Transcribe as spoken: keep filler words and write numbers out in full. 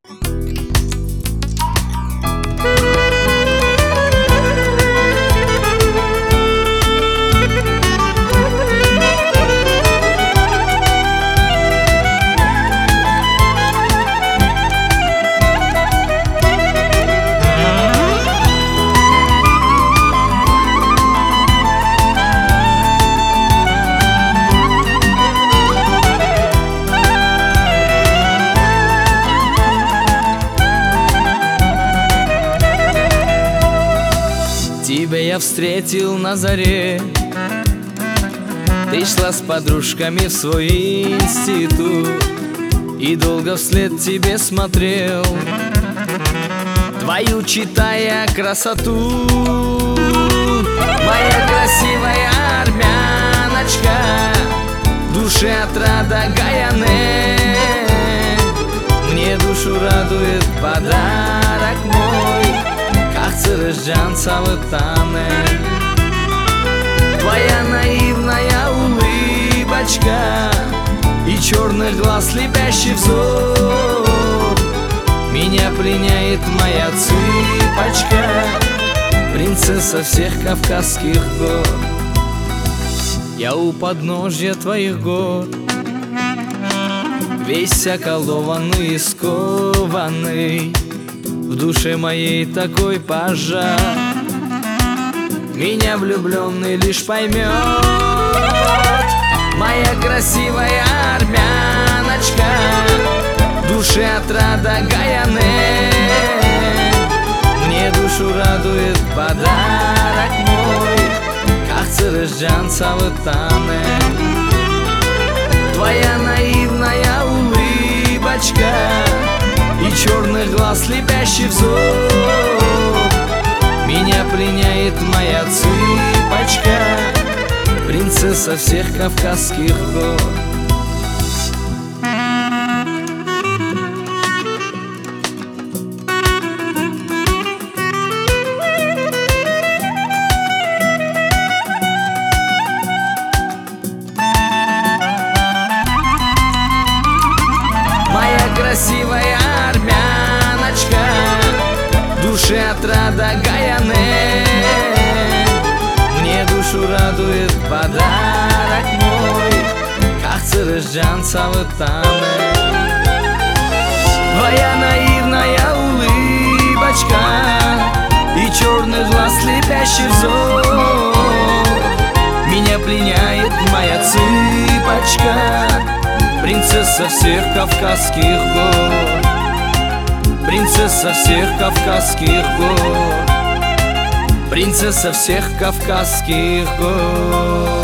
Тебя я встретил на заре, ты шла с подружками в свой институт, и долго вслед тебе смотрел, твою читая красоту. Моя красивая армяночка, душе отрада Гаяне, мне душу радует подарок мой, Цырыжан Савытане. Твоя наивная улыбочка и черный глаз, слепящий взор, меня пленяет моя цыпочка, принцесса всех Кавказских гор. Я у подножья твоих гор, весь околованный и скованный, в душе моей такой пожар, меня влюбленный лишь поймет. Моя красивая армяночка, душе отрада Гаяне, мне душу радует подарок мой, как Цырыжан Савытане. Твоя наивная улыбочка и черный глаз, слепящий взор, меня пленяет моя цыпочка, принцесса всех Кавказских гор. Моя красивая армяночка, душе отрада Гаяне, мне душу радует подарок мой, как Цырыжан Савытане. Твоя наивная улыбочка и черный глаз, слепящий взор, меня пленяет моя цыпочка, принцесса всех Кавказских гор, принцесса всех Кавказских гор, принцесса всех Кавказских гор.